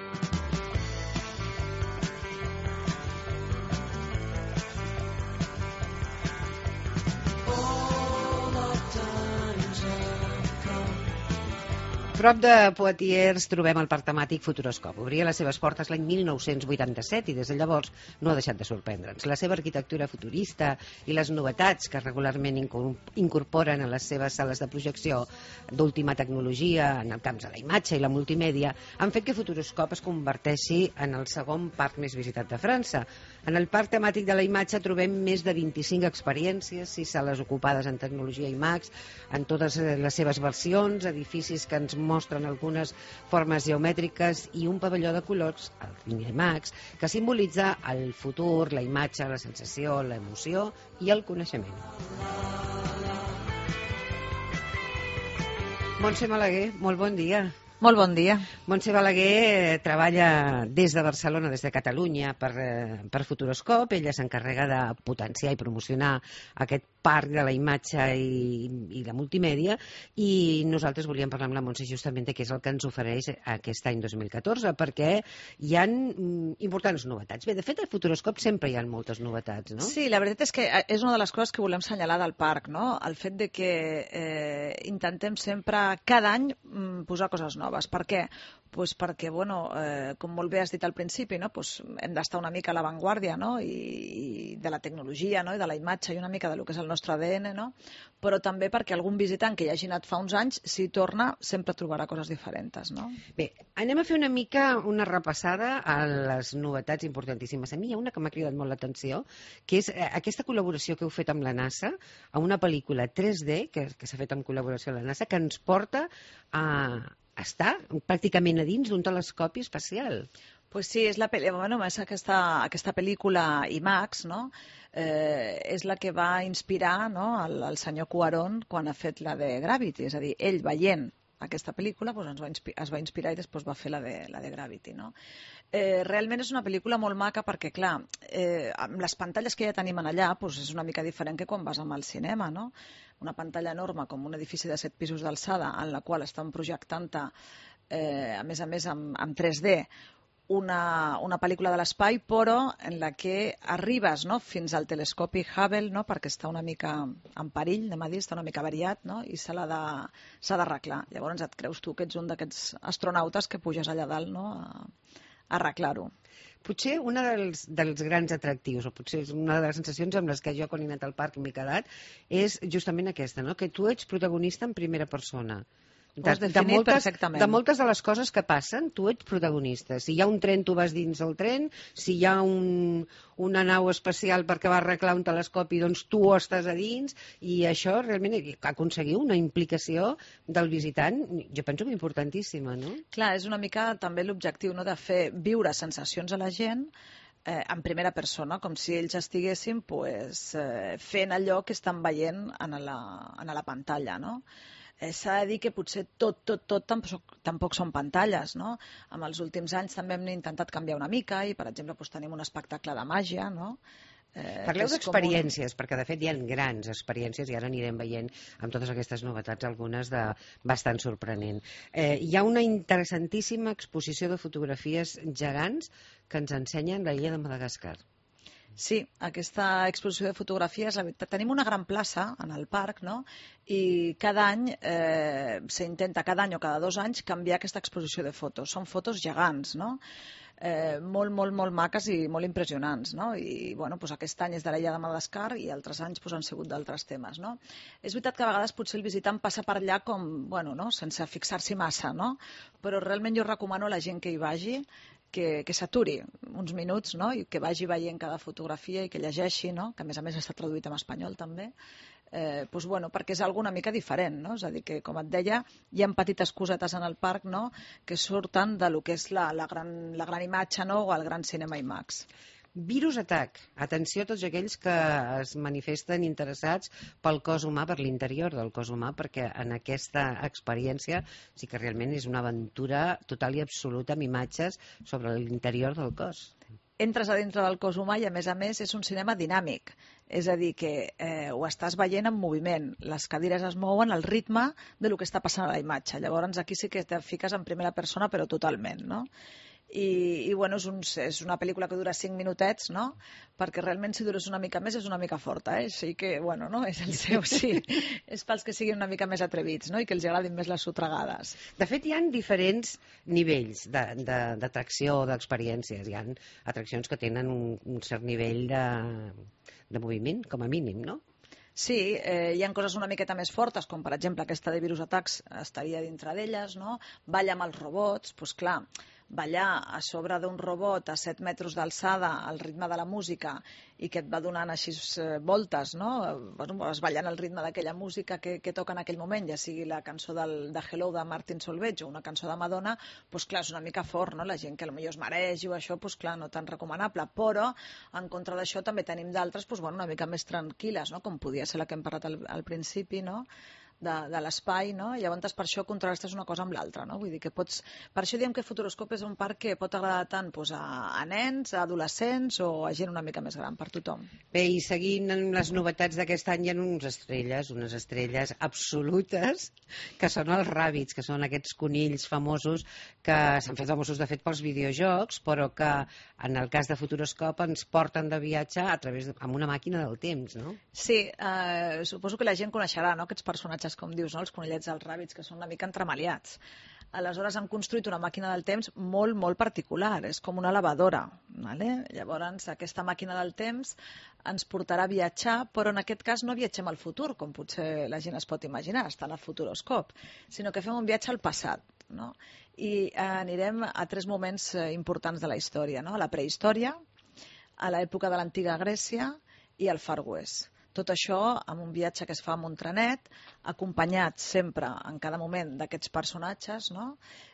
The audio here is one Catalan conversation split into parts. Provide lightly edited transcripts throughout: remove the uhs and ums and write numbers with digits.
Prop de Poitiers trobem el parc temàtic Futuroscop. Obria les seves portes l'any 1987 i des de llavors no ha deixat de sorprendre'ns. La seva arquitectura futurista i les novetats que regularment incorporen a les seves sales de projecció d'última tecnologia en el camp de la imatge i la multimèdia han fet que Futuroscop es converteixi en el segon parc més visitat de França. En el parc temàtic de la imatge trobem més de 25 experiències, 6 sales ocupades en tecnologia IMAX, en totes les seves versions, edificis que ens mostren algunes formes geomètriques i un pavelló de colors, el IMAX, que simbolitza el futur, la imatge, la sensació, l'emoció i el coneixement. Montse Balaguer, molt bon dia. Molt bon dia. Montse Balaguer treballa des de Barcelona, des de Catalunya, per Futuroscop. Ella s'encarrega de potenciar i promocionar aquest parc de la imatge i la multimèdia, i nosaltres volíem parlar amb la Montse justament de què és el que ens ofereix aquest any 2014, perquè hi ha importants novetats. Bé, de fet, a Futuroscop sempre hi ha moltes novetats, no? Sí, la veritat és que és una de les coses que volem assenyalar del parc, no? El fet de que intentem sempre, cada any, posar coses noves. Per què? Pues perquè, bueno, com molt bé has dit al principi, no? Pues hem d'estar una mica a l'avantguàrdia, no? I de la tecnologia, no? I de la imatge i una mica del que és el nostre ADN, no? Però també perquè algun visitant que hi hagi anat fa uns anys, si torna, sempre trobarà coses diferents, no? Bé, anem a fer una mica una repassada a les novetats importantíssimes. A mi hi ha una que m'ha cridat molt l'atenció, que és aquesta col·laboració que heu fet amb la NASA, a una pel·lícula 3D que s'ha fet en col·laboració amb la NASA, que ens porta a estar pràcticament a dins d'un telescopi espacial. Pues sí, és aquesta pel·lícula IMAX, no? És la que va inspirar, no, el senyor Cuarón quan ha fet la de Gravity, és a dir, ell veient aquesta pel·lícula es va inspirar i després va fer la de Gravity, no? Realment és una pel·lícula molt maca perquè, clar, amb les pantalles que ja tenim allà és una mica diferent que quan vas al cinema, no? Una pantalla enorme com un edifici de 7 pisos d'alçada en la qual estan projectant-te, a més amb 3D, una pel·lícula de l'espai, però en la que arribes, no, fins al telescopi Hubble, no, perquè està una mica en perill, anem a dir, està una mica avariat, no, i s'ha d'arreglar. Llavors et creus tu que ets un d'aquests astronautes que puges allà dalt, no, a arreglar-ho. Potser un dels grans atractius, o potser és una de les sensacions amb les que jo quan he anat al parc m'he quedat, és justament aquesta, no? Que tu ets protagonista en primera persona. De moltes de les coses que passen, tu ets protagonista. Si hi ha un tren, tu vas dins del tren. Si hi ha una nau espacial perquè va arreglar un telescopi, doncs tu estàs a dins. I això realment aconseguir una implicació del visitant, jo penso que importantíssima, no? Clar, és una mica també l'objectiu, no?, de fer viure sensacions a la gent en primera persona, com si ells estiguessin fent allò que estan veient a la pantalla, no? S'ha de dir que potser tot tampoc són pantalles, no? En els últims anys també hem intentat canviar una mica i, per exemple, tenim un espectacle de màgia, no? Parleu d'experiències, perquè de fet hi ha grans experiències i ara anirem veient amb totes aquestes novetats algunes de bastant sorprenent. Hi ha una interessantíssima exposició de fotografies gegants que ens ensenyen l'illa de Madagascar. Sí, aquesta exposició de fotografies, la veritat, tenim una gran plaça en el parc, no? I cada any s'intenta, cada any o cada 2 anys, canviar aquesta exposició de fotos. Són fotos gegants, no? Molt maques i molt impressionants, no? I bueno, aquest any és de l'illa de Madagascar i altres anys han sigut d'altres temes, no? És veritat que a vegades potser el visitant passa per allà com, bueno, no?, sense fixar-s'hi massa, no? Però realment jo recomano a la gent que hi vagi que s'aturi uns minuts, no?, i que vagi veient cada fotografia i que llegeixi, no?, que a més està traduït en espanyol també, perquè és alguna mica diferent, no? És a dir, que com et deia, hi ha petites cosetes en el parc, no?, que surten de lo que és la gran imatge, no?, o el gran cinema IMAX. Virus Attack. Atenció a tots aquells que es manifesten interessats pel cos humà, per l'interior del cos humà, perquè en aquesta experiència sí que realment és una aventura total i absoluta amb imatges sobre l'interior del cos. Entres a dintre del cos humà i, a més, és un cinema dinàmic. És a dir, que ho estàs veient en moviment. Les cadires es mouen al ritme del que està passant a la imatge. Llavors, aquí sí que te fiques en primera persona, però totalment, no? i bueno, és una pel·lícula que dura 5 minutets, no? Perquè realment si durés una mica més és una mica forta, així que, bueno, no? És el seu, sí. És pels que siguin una mica més atrevits, no? I que els agradin més les sotregades. De fet, hi ha diferents nivells d'atracció o d'experiències. Hi ha atraccions que tenen un cert nivell de moviment, com a mínim, no? Sí, hi ha coses una miqueta més fortes, com per exemple aquesta de Virus Attacks estaria dintre d'elles, no? Balla amb els robots, doncs clar, ballar a sobre d'un robot a 7 metres d'alçada al ritme de la música i que et va donant així voltes, no? Bueno, vas ballant al ritme d'aquella música que toca en aquell moment, ja sigui la cançó de Hello de Martin Solveig o una cançó de Madonna, doncs clar, és una mica fort, no? La gent que potser es mereix o això, doncs clar, no tan recomanable, però en contra d'això també tenim d'altres, doncs bueno, una mica més tranquil·les, no? Com podia ser la que hem parlat al principi, no? De l'espai, no? Llavors per això contrastes una cosa amb l'altra, no? Vull dir que pots... Per això diem que Futuroscope és un parc que pot agradar tant doncs, a nens, a adolescents o a gent una mica més gran, per tothom. Bé, i seguint amb les novetats d'aquest any hi ha unes estrelles absolutes, que són els ràbits, que són aquests conills famosos que s'han fet famosos de fet pels videojocs, però que en el cas de Futuroscope ens porten de viatge amb una màquina del temps, no? Sí, suposo que la gent coneixerà, no?, aquests personatges, com dius, no? Els conillets dels ràbits, que són una mica entremaliats. Aleshores han construït una màquina del temps molt, molt particular, és com una lavadora, ¿vale? Llavors aquesta màquina del temps ens portarà a viatjar, però en aquest cas no viatgem al futur, com potser la gent es pot imaginar, està en el Futuroscope, sinó que fem un viatge al passat, no? I anirem a 3 moments importants de la història, no? A la prehistòria, a l'època de l'antiga Grècia i al Far West. Tot això amb un viatge que es fa amb un trenet, acompanyat sempre, en cada moment, d'aquests personatges, no?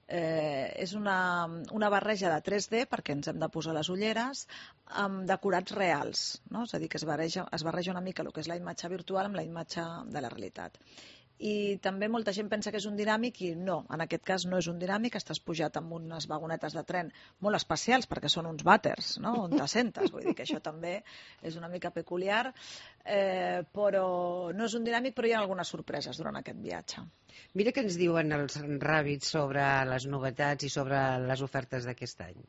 És una barreja de 3D, perquè ens hem de posar les ulleres, amb decorats reals, no? És a dir, que es barreja una mica el que és la imatge virtual amb la imatge de la realitat. I també molta gent pensa que és un dinàmic i no, en aquest cas no és un dinàmic, estàs pujat amb unes vagonetes de tren molt especials perquè són uns vàters, no?, on t'assentes, vull dir que això també és una mica peculiar, però no és un dinàmic, però hi ha algunes sorpreses durant aquest viatge. Mira què ens diuen els ràbits sobre les novetats i sobre les ofertes d'aquest any.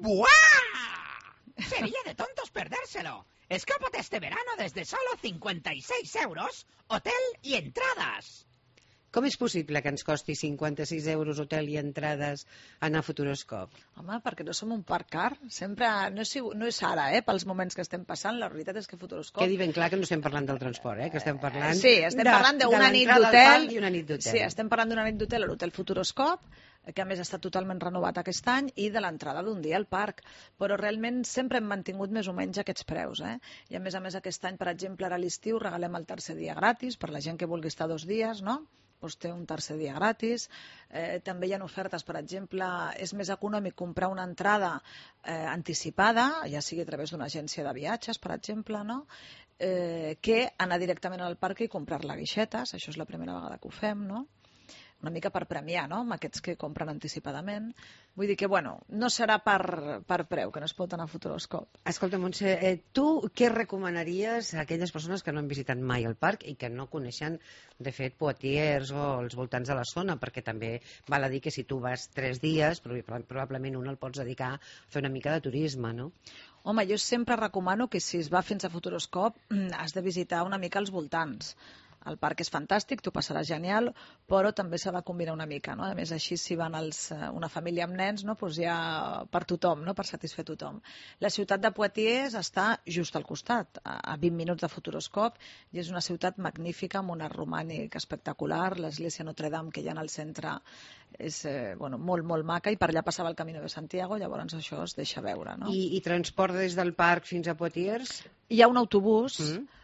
¡Buah! Sería de tontos perdérselo. Escápate este verano desde solo 56 euros, hotel y entradas. Com és possible que ens costi 56 euros hotel i entrades anar a Futuroscope? Home, perquè no som un parc car. Sempre, no és ara, pels moments que estem passant. La realitat és que Futuroscope... Quedi ben clar que no estem parlant del transport, que estem parlant... Sí, estem parlant d'una nit d'hotel. I una nit d'hotel. Sí, estem parlant d'una nit d'hotel a l'hotel Futuroscope, que a més està totalment renovat aquest any, i de l'entrada d'un dia al parc. Però realment sempre hem mantingut més o menys aquests preus. I a més aquest any, per exemple, ara a l'estiu regalem el tercer dia gratis per la gent que vulgui estar 2 dies, no? Doncs té un tercer dia gratis. També hi ha ofertes, per exemple, és més econòmic comprar una entrada anticipada, ja sigui a través d'una agència de viatges, per exemple, no? Que anar directament al parc i comprar-la a guixetes. Això és la primera vegada que ho fem, no? Una mica per premiar, no?, amb aquests que compren anticipadament. Vull dir que, bueno, no serà per preu, que no es pot anar a Futuroscope. Escolta, Montse, tu què recomanaries a aquelles persones que no han visitat mai el parc i que no coneixen, de fet, Poitiers o els voltants de la zona? Perquè també val a dir que si tu vas 3 dies, probablement un el pots dedicar a fer una mica de turisme, no? Home, jo sempre recomano que si es va fins a Futuroscope has de visitar una mica els voltants. El parc és fantàstic, t'ho passaràs genial, però també s'ha de combinar una mica, no? A més, així, si van una família amb nens, no? Doncs hi ha per tothom, no? Per satisfer tothom. La ciutat de Poitiers està just al costat, a 20 minuts de Futuroscope, i és una ciutat magnífica, amb un art romànic espectacular. L'església Notre Dame que hi ha al centre és molt, molt maca, i per allà passava el Camino de Santiago, llavors això es deixa veure, no? I transport des del parc fins a Poitiers? Hi ha un autobús.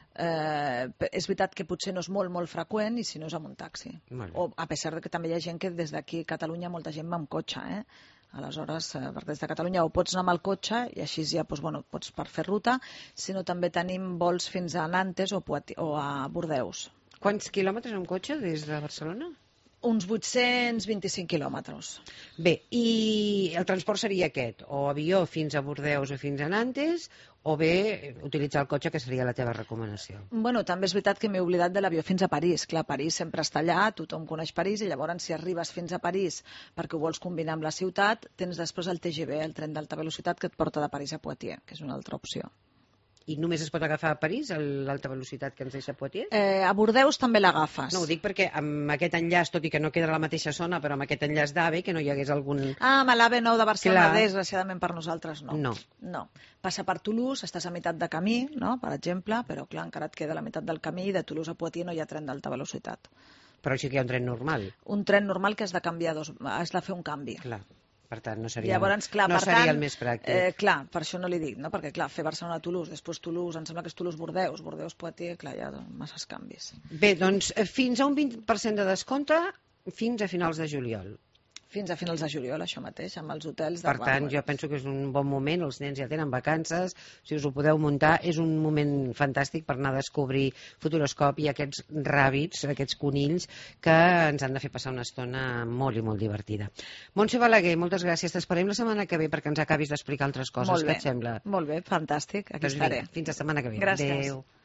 És veritat que potser no és molt, molt freqüent, i si no és amb un taxi. O a pesar de que també hi ha gent que des d'aquí a Catalunya molta gent va amb cotxe, Aleshores, des de Catalunya o pots anar amb el cotxe i així ja pots per fer ruta, sinó també tenim vols fins a Nantes o a Bordeus. Quants quilòmetres amb cotxe des de Barcelona? Uns 825 quilòmetres. Bé, i el transport seria aquest, o avió fins a Bordeus o fins a Nantes, o bé utilitzar el cotxe, que seria la teva recomanació. Bueno, també és veritat que m'he oblidat de l'avió fins a París. Clar, París sempre està allà, tothom coneix París, i llavors si arribes fins a París perquè ho vols combinar amb la ciutat, tens després el TGV, el tren d'alta velocitat, que et porta de París a Poitiers, que és una altra opció. I només es pot agafar a París, l'alta velocitat que ens deixa Poitiers? A Bordeus també l'agafes. No, ho dic perquè amb aquest enllaç, tot i que no queda a la mateixa zona, però amb aquest enllaç d'AVE, que no hi hagués algun... Ah, amb l'AVE9 de Barcelona, Clar. desgraciadament per nosaltres no. No. Passa per Toulouse, estàs a meitat de camí, no? Per exemple, però clar, encara et queda la meitat del camí i de Toulouse a Poitiers no hi ha tren d'alta velocitat. Però sí que hi ha un tren normal. Un tren normal que has de canviar has de fer un canvi. Clar. Per tant, no seria, Llavors, clar, no per seria tant, el més pràctic. clar, per això no li dic, no? Perquè clar, fer Barcelona-Toulouse, després Toulouse, em sembla que és Toulouse-Bordeus, Bordeus-Poitiers, clar, hi ha masses canvis. Bé, doncs fins a un 20% de descompte fins a finals de juliol. Fins a finals de juliol, això mateix, amb els hotels de Per tant, jo penso que és un bon moment, els nens ja tenen vacances, si us ho podeu muntar, és un moment fantàstic per anar a descobrir Futuroscopi i aquests ràbits, aquests conills, que ens han de fer passar una estona molt i molt divertida. Montse Balaguer, moltes gràcies. T'esperem la setmana que ve perquè ens acabis d'explicar altres coses. Molt bé, què et sembla? molt bé, fantàstic, aquí Doncs estaré. vinga, fins la setmana que ve. Gràcies. Adéu.